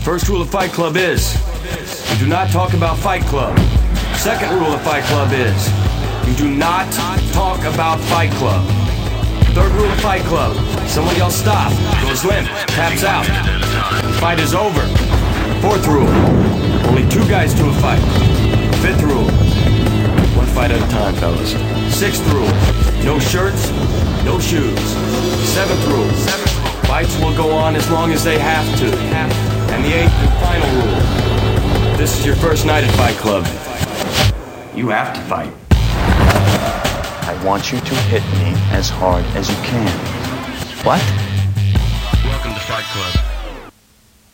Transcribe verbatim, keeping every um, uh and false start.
First rule of Fight Club is, you do not talk about Fight Club. Second rule of Fight Club is, you do not talk about Fight Club. Third rule of Fight Club, someone yells stop, goes limp, taps out. Fight is over. Fourth rule, only two guys to a fight. Fifth rule, one fight at a time, fellas. Sixth rule, no shirts, no shoes. Seventh rule, fights will go on as long as they have to. And the eighth and final rule, this is your first night at Fight Club. You have to fight. I want you to hit me as hard as you can. What? Welcome to Fight Club.